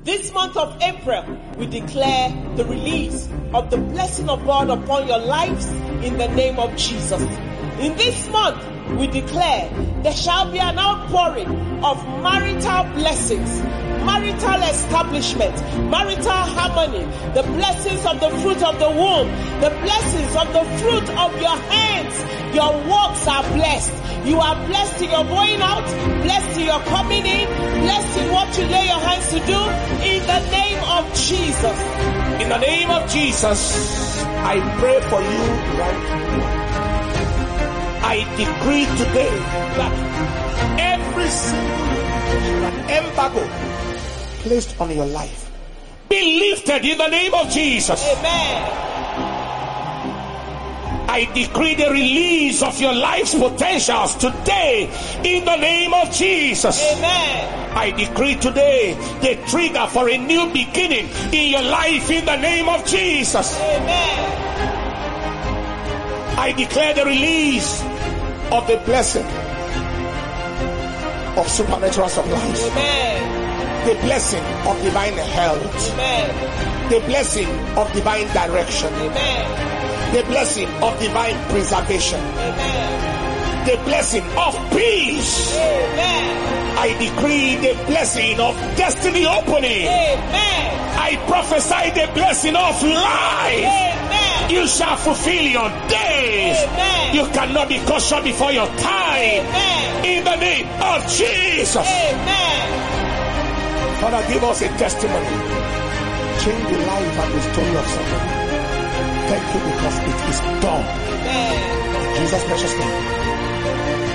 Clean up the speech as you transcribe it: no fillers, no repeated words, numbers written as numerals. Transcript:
This month of April, we declare the release of the blessing of God upon your lives in the name of Jesus. In this month, we declare there shall be an outpouring of marital blessings, marital establishment, marital harmony, the blessings of the fruit of the womb, the blessings of the fruit of your hands. Your works are blessed. You are blessed in your going out, blessed in your coming in, blessed in what you lay your hands to do, in the name of Jesus. In the name of Jesus, I pray for you right now. I decree today that every single embargo placed on your life be lifted in the name of Jesus. Amen. I decree the release of your life's potentials today in the name of Jesus. Amen. I decree today the trigger for a new beginning in your life in the name of Jesus. Amen. I declare the release of the blessing of supernatural supplies. Amen. The blessing of divine health. Amen. The blessing of divine direction. Amen. The blessing of divine preservation. Amen. The blessing of peace. Amen. I decree the blessing of destiny opening. Amen. I prophesy the blessing of life. Amen. You shall fulfill your days. Amen. You cannot be cut short before your time. Amen. In the name of Jesus. Amen. Father, give us a testimony. Change the life and the story of somebody. Thank you because it is done. Amen. In Jesus' precious name.